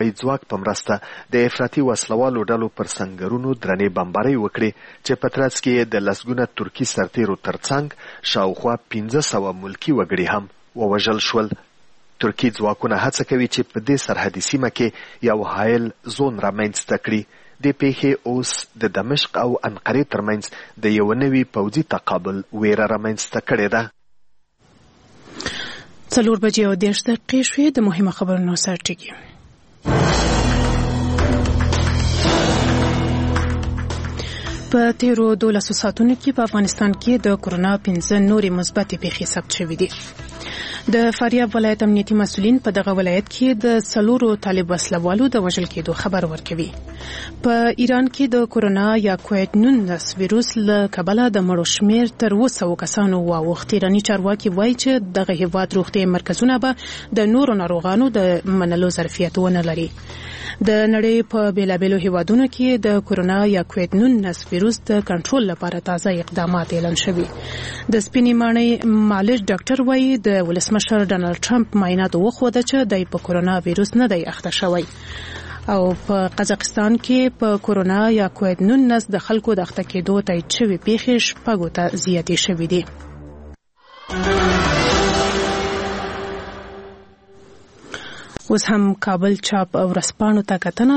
هوایي ځواک په مرسته د افراطي وسلوالو ډلو پر سنګرونو درنې بمبارۍ وکړې چې په ترڅ کې د لسګونه ترکي سرتیرو ترڅنګ شاوخوا 1500 ملکي وګړي هم ووژل شول. ترکي ځواکونه هڅه کوي چې په دې سرحدي سیمه کې یو حایل زون رامنځته کړي. د پیښې اوس د دمشق او انقرې ترمنځ د یو نوي پوځي تقابل ویره رامنځته کړې ده. 4:30 شوې د مهمه خبرونو سرټکی. په تیرو 12 ساعتونو کې په افغانستان کې د کورونا 15 نورې مثبتې پیښې ثبت شوې دي. د فاریاب ولایت امنیتي مسؤلین په دغه ولایت کې د 4 طالب وسلوالو د وژل کېدو خبر ورکوي. په ایران کې د کورونا یا کووید-19 ویروس له کبله د مړو شمیر تر 200 کسانو واوښت. ایراني چارواکي وایي چې دغه هیواد روغتیايي مرکزونه به د نورو ناروغانو د منلو ظرفیت ونه لري. د نړۍ په بیلابیلو هیوادونو کې د کورونا یا کووید-19 ویروس د کنټرول لپاره تازه اقدامات اعلان شوي. د سپینې ماڼۍ معالج ډاکټر وایي د ولسمشر ډانلډ ټرمپ معایناتو وښوده چې د کورونا ویروس نه دی اخته شوی. او په قزاقستان کې په کورونا یا کووید-19 د خلکو د اخته کېدو تایید شوي پیښې 6 ته زیاتې شوي دي. اوس هم کابل چاپ او ورځپاڼو ته کتنه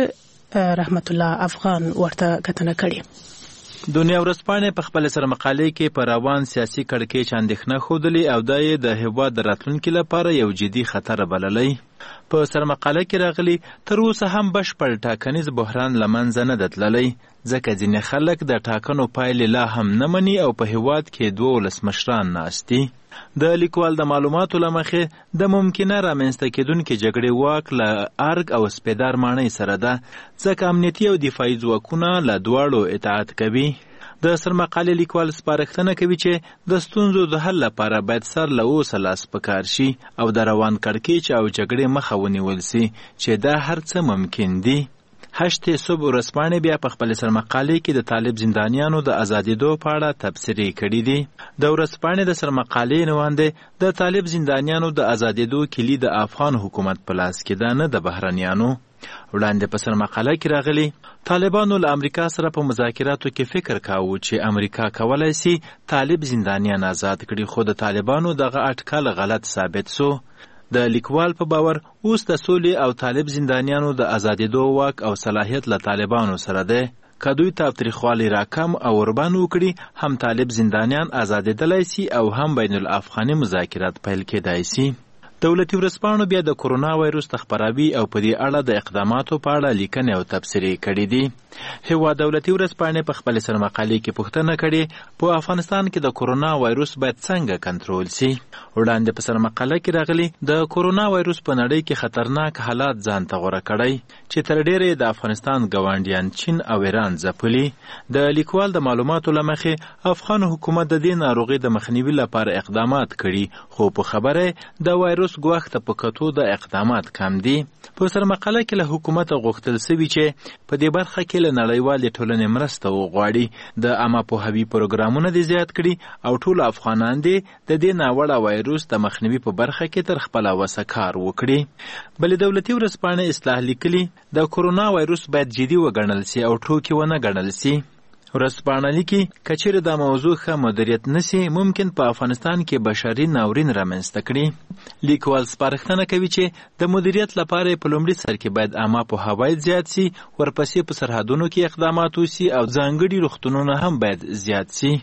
چې رحمت الله افغان ورته کتنه کړې. دنیا ورځپاڼې په خپل سره مقالې کې پر روان سیاسي کړکېچ اندېښنه ښودلې او دا یې د هېواد د راتلونکي لپاره یو جدي خطر بللی. په سرمقاله کې راغلي تر اوسه هم بشپړ ټاکنیز بحران له منځه نه دی تللی، ځکه ځینې خلک د ټاکنو پایلې لا هم نه مني او په هېواد کې 2 ولسمشران ناست دي. د لیکوال د معلوماتو له مخې د ممکنه رامنځته کېدونکې جګړې واک له ارګ او سپیدار ماڼۍ سره ده، ځکه امنیتي او دفاعي ځواکونه له دواړو اطاعت کوي. د سرمقالې لیکوال سپارښتنه کوي چې د ستونزو د حل لپاره باید سر له اوسه لاس په کار شي او د روان کړکېچ او جګړې مخه ونیول سي چې دا هر څه ممکن دي. هشتې صبح ورځپاڼې بیا په خپل سرمقالې کې د طالب زندانیانو د ازادېدو په اړه تبصرې کړي دي. د ورځپاڼې د سرمقالې نوانده د طالب زندانیانو د ازادېدو کلي د افغان حکومت په لاس کې ده، نه د بهرنیانو. وړاندې په سرمقاله کې راغلي طالبانو له امریکا سره په مذاکراتو کې فکر کاوه چې امریکا کولای سي طالب زندانیان آزاد کړي، خو د طالبانو دغه اټکل غلط ثابت سو. د لیکوال په باور اوس د سولې او طالب زندانیانو د ازادېدو واک او صلاحیت له طالبانو سره ده. که دوی تاوتریخوالی راکم او وربان وکړي، هم طالب زندانیان آزادېدلی سي او هم بین الافغاني مذاکرات پیل کېدای سي. دولتي ورځپاڼو بیا د کورونا وایروس د خپراوي او په دې اړه د اقداماتو په اړه لیکنې او تبصرې کړي دي. هېواد دولتي ورځپاڼې په خپل سرمقالې کې پوښتنه کړې په افغانستان کې د کورونا وایروس باید څنګه کنټرول سي. وړاندې په سرمقاله کې راغلي د کورونا وایروس په نړۍ کې خطرناک حالات ځان ته غوره کړی چې تر ډېره د افغانستان ګاونډیان چین او ایران ځپلي. د لیکوال د معلوماتو له مخې افغان حکومت د دې ناروغۍ د مخنیوي لپاره اقدامات کړي، خو په خبره د وایروس ګواښ ته په کتو د اقدامات کم دي. په سرمقاله کې له حکومته غوښتل سوي چې په دې برخه کې له نړیوالې ټولنې مرسته وغواړي، د عامه پوهاوي پروګرامونه دې زیات کړي او ټول افغانان دې د دې ناوړه وایروس د مخنیوي په برخه کې تر خپله وسه کار وکړي. بلې دولتي ورځپاڼې اصلاح لیکلي د کورونا وایروس باید جدي وګڼل سي او ټوکې ونه ګڼل سي. ورځپاڼه لیکي که چیرې دا موضوع ښه مدیریت نسي، ممکن په افغانستان کې بشري ناورین رامنځته کړي. لیکوال سپارښتنه کوي چې د مدیریت لپاره په لومړي سر کې باید عامه پوهاوی زیات سي، ورپسې په سرحدونو کې اقدامات وسي او ځانګړي روغتونونه هم باید زیات سي.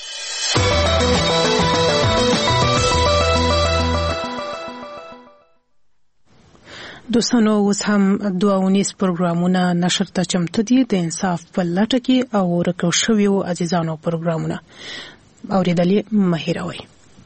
دوستانو اوس هم 2 پروګرامونه نشر ته چمتو دي، د انصاف په لټه کې او ورکو شویو عزیزانو پروګرامونه اورېدلې مه هېروئ.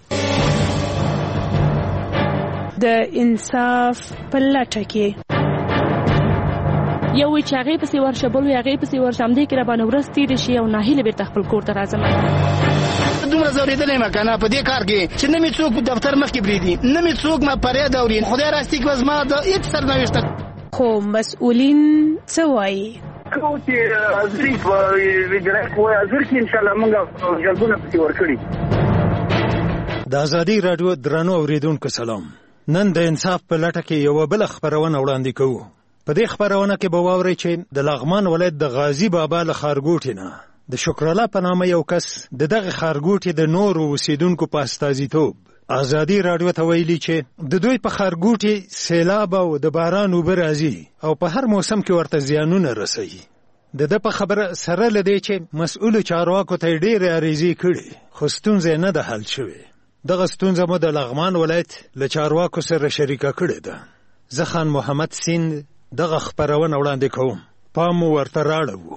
د انصاف په لټه کې یو وی چې هغې پسې ورشه، بل وی هغې پسې ورشه، همدې کې راباندې ورځ تېرې شي او ناهیله بېرته خپل کور ته راځم. دومره ځورېدلی یم که نه په دې کار کې چې نه مې څوک په دفتر مخکې پرېږدي، نه مې څوک ما فریاد اوري. خدای راستي که زما د هېڅ سرنوشته خو مسؤلین څه وایي؟ کوم چې حاضري په اجرایه قوه حاضر کې انشاءالله موږ جلبونه پسې ورکړي. د ازادي راډیو درنو اورېدونکو سلام. نن د انصاف په لټه کې یوه بله خپرونه وړاندې کوو په دې خبرونه کې به واورئ چې د لغمان ولایت د غازی بابا له ښارګوټي نه د شکرالله په نامه یو کس د دغه ښارګوټي د نورو اوسیدونکو په استازیتوب ازادي راډیو ته ویلي چې د دوی په ښارګوټي سیلاب او د باران اوبه راځي او په هر موسم کې ورته زیانونه رسوي. د ده په خبره سره له دې چې مسؤلو چارواکو ته یې ډېرې عریضې کړي خو ستونزه نه ده حل شوې. دغه ستونزه مو د لغمان ولایت له چارواکو سره شریکه کړې ده. زه خان محمد سیند دغه خبرونه وړاندې کوم. پام مو ورته راړو.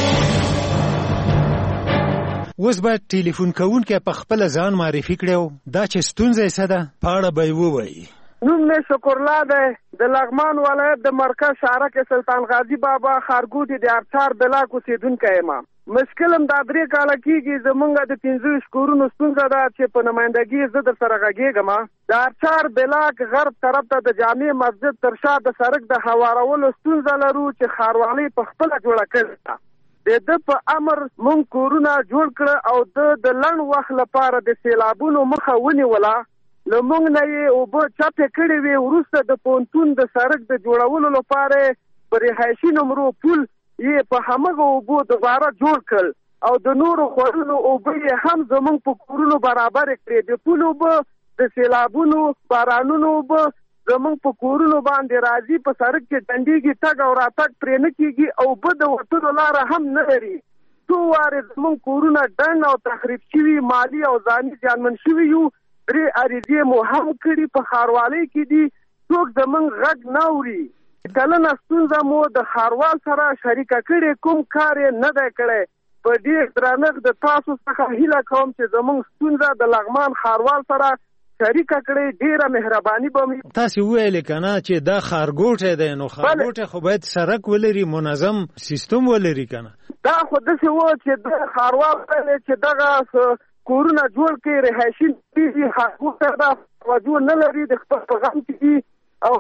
اوس به ټلیفون کوونکی په خپله ځان معرفي کړی دا چې ستونزه یې څه ده په اړه به یې ووایي. نوم مې شکرالله دی د لغمان ولایت د مرکز شهرک سلطان غازی بابا ښارګوټي د ارچار بلاک اوسېدونکی یم. مشکل هم دا 3 کاله کېږي زمونږ د 15 کورونو ستونزه ده چې په نمایندګي زه در سره غږېږم. د ارچار بلاک غرب طرف ته د جامع مسجد تر شا د سړک د هوارولو ستونزه لرو چې ښاروالۍ په خپله جوړه کړې ده. د ده په امر مونږ کورونه جوړ کړه او د لنډ وخت لپاره د سیلابونو مخه ونیوله. له مونږ نه یې اوبه چپې کړې وې. وروسته د پونتون د سړک د جوړولو لپاره په رهایشي نمرو پل یې په همغه اوبو دوباره جوړ کړل او د نورو خوړلو اوبه یې هم زمونږ په کورونو برابر کړې. د پل اوبه د سیلابونو بارانونو اوبه زمونږ په کورونو باندې راځي. په سړک کې ډنډېږي، تګ او راتګ پرې نه کېږي او اوبه د وتلو لاره هم نه لري. څو وارې زمونږ کورونه ډنډ او تخریب شوي، مالي او ځاني زیانمن شوي یو. 3 عریضې مو هم کړي، په ښاروالۍ کې دي، څوک زمونږ غږ نه اوري. کلنه ستونزه مو د ښاروال سره شریکه کړې، کوم کار یې نه دی کړی. په ډېر درنښت د تاسو څخه هیله کوم چې زمونږ ستونزه د لغمان ښاروال سره شریکه کړې. ډېره مهرباني به مې. تاسې وویلې که نه چې دا ښارګوټی دی نو ښارګوټی خو باید سړک ولري، منظم سیستم ولري که نه. دا خو داسې و چې د ښاروال ویلې چې دغه کورونه جوړ کړي، رهایشي دي، ښارګوټی دا توجه نه لري، د خپل په غم کې دي او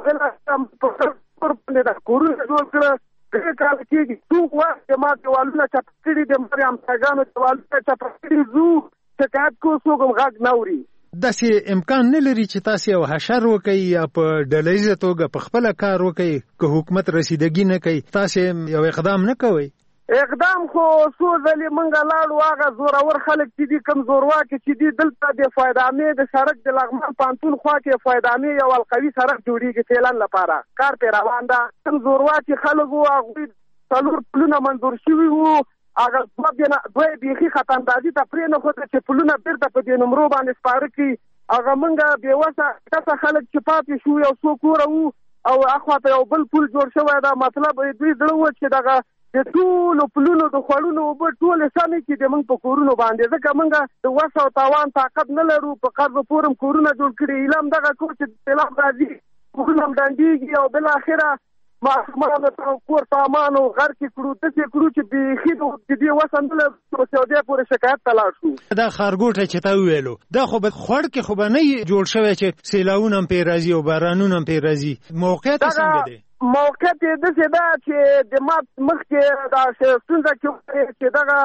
هله د کورونه جوړ کړه. 3 کاله کېږي څوک وایي چې ما دیوالونه چپ کړي دي، ما همسایګانو دیوالونه چپ کړي، زو شکایت کوو څوک هم غږ نه اوري. داسې امکان نه لري چې تاسې یو حشر وکئ یا په ډلهیزه توګه په خپله کار وکئ که حکومت رسیدګي نه کوي تاسې یو اقدام نه کوئ؟ اقدام خو څو ځلې موږ لاړو، هغه زورور خلک چې دي، کوم زورواکي چې دي، دلته د فایدامې د سړک د لغمان پانتون خوا کې فایدامې یو القوي سړک جوړېږي فعلن لپاره، کار پرې روان ده. کوم زورواکي خلک وو هغوی 4 پلونه منظور شوي وو، هغه دوی بیخي خطاندازي ته پرېنښوده چې پلونه بېرته په دې نمرو باندې سپاره کړي. هغه موږ بېوسه کسه خلک چې پاتې شو، یو څو کوره وو او اخواته یو بل پل جوړ شوی ده. مطلب دوی زړه و چې دغه د ټولو پلونو د خوړونو اوبه ټولې سمې کړي د موږ په کورونو باندې، ځکه موږ د وس او تاوان طاقت نه لرو. په قرض پور هم کورونه جوړ کړي، هیله هم دغه کوو چې سیلاب راځي، کورونه هم ډنډېږي او بالاخره ماشومان د کور سامان او غر کې کړو، داسې کړو چې بیخي د دې وس هم نه لرو چې سعودي پورې شکایت ته لاړ شو. دا ښارګوټی چې تا وویلو دا خو به خوړ کې خو به نه جوړ شوی چې سیلاونه هم پرې راځي او بارانونه هم پرې راځي. موقعیت یې څنګه دی؟ موقعیت یې داسې ده چې د ما مخکې دا ستونزه کې چې دغه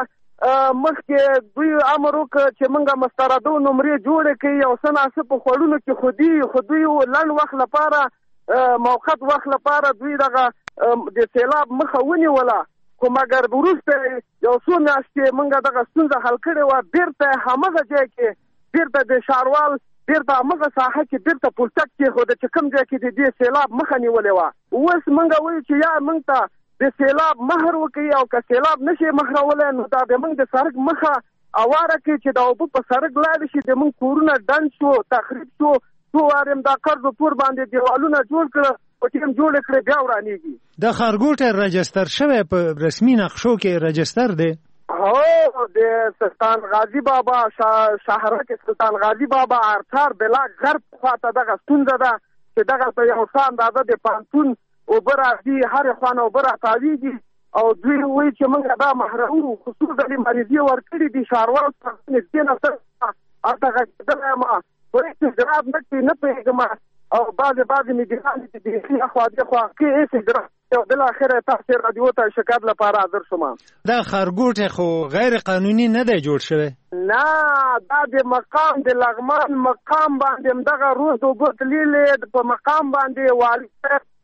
مخکې دوی امر وکړ چې موږ مستردو نمرې جوړې کړي او څه ناڅه په خوړونو کې خو دوی لنډ وخت لپاره موقت وخت لپاره دوی دغه د سیلاب مخه ونیوله، خو مګر وروسته یو څو میاشتې موږ دغه ستونزه حل کړې وه. بېرته همغه ځای کې بېرته د ښاروال بېرته همغه ساحه کې بېرته پلچک کېښوده چې کوم ځای کې د دې سیلاب مخه نیولې وه. اوس موږ وایو چې یا موږ ته د سیلاب مهر وکړي او که سیلاب نشي مهرولی نو دا د موږ د سړک مخه اواره کړي چې دا اوبه په سړک لاړې شي. د موږ کورونه ډنډ شو، تخریب شو، څو وارې دا قرض پور باندې دیوالونه جوړ کړه، په ټیم جوړې کړې، بیا ورانېږي. دا ښارګوټی رجستر شوی په رسمي نقشو کې رجستر دی؟ هو د سلطان غازی بابا شهرک سلطان غازی بابا ارچار بلاک غرب خواته دغه ستونزه ده چې دغه په یو څه اندازه د پانتون اوبه راځي، هرې خوا نه اوبه راتاویږي او دوی وایي چې موږ دا محروم خصوصا د مریضي ورکړي دي. ښاروال څخه نږدې نه هلته غږېدلی یم، خو هېڅ اجرات نه کوي، نه پوهېږم او بعضې مدیران چې بیخي اخوا دېخوا کوي هېڅ اجرات. بالاخره تاسې رادیو ته شکایت لپاره حاضر شوم. دا ښارګوټی خو غیر قانوني نه دی جوړ شوی؟ نه، دا د مقام د لغمان مقام باندې همدغه روز اوبه تللې په مقام باندې والي